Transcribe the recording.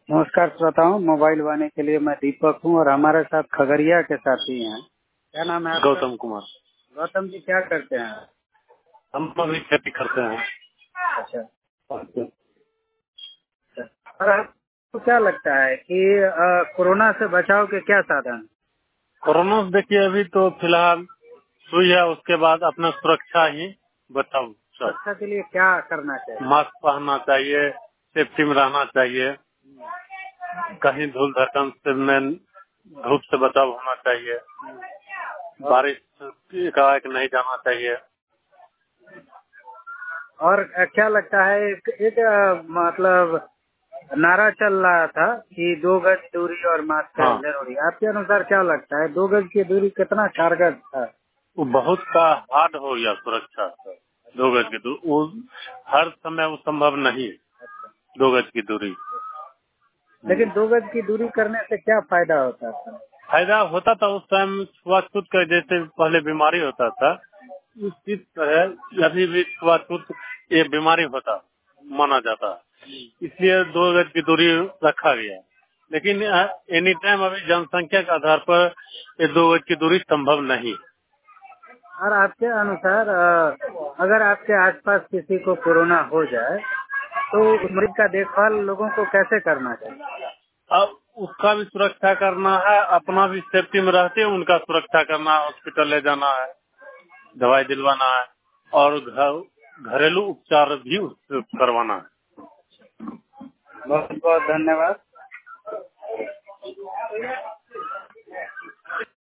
नमस्कार श्रोताओं, मोबाइल वाने के लिए मैं दीपक हूँ और हमारे साथ खगड़िया के साथी हैं। क्या नाम है आपका? गौतम कुमार। गौतम जी, क्या करते हैं? हम अभी खेती करते हैं। अच्छा। और आपको क्या लगता है कि कोरोना से बचाव के क्या साधन? कोरोना से देखिए अभी तो फिलहाल सुई है, उसके बाद अपना सुरक्षा ही बचाओ। सब सुरक्षा के लिए क्या करना चाहिए? मास्क पहनना चाहिए, सेफ्टी में रहना चाहिए, कहीं धूल धड़कन से में धूप से बचाव होना चाहिए, बारिश एकाएक नहीं जाना चाहिए। और क्या लगता है, एक मतलब नारा चल रहा था कि 2 गज दूरी और मास्क हाँ, जरूरी। आपके अनुसार क्या लगता है, 2 गज की दूरी कितना कारगर था? वो बहुत का हार्ड हो गया सुरक्षा। 2 गज की दूरी वो हर समय वो संभव नहीं है। 2 गज की दूरी लेकिन 2 गज की दूरी करने से क्या फायदा होता है? फायदा होता था उस टाइम। छुआछूत का जैसे पहले बीमारी होता था, उसी तरह अभी भी छुआछूत ये बीमारी होता माना जाता है, इसलिए 2 गज की दूरी रखा गया। लेकिन एनी टाइम अभी जनसंख्या के आधार पर ये 2 गज की दूरी संभव नहीं। और आपके अनुसार अगर आपके आसपास किसी को कोरोना हो जाए तो उस मरीज का देखभाल लोगों को कैसे करना चाहिए? अब उसका भी सुरक्षा करना है, अपना भी सेफ्टी में रहते उनका सुरक्षा करना है, हॉस्पिटल ले जाना है, दवाई दिलवाना है और घरेलू उपचार भी उससे करवाना है। बहुत बहुत धन्यवाद।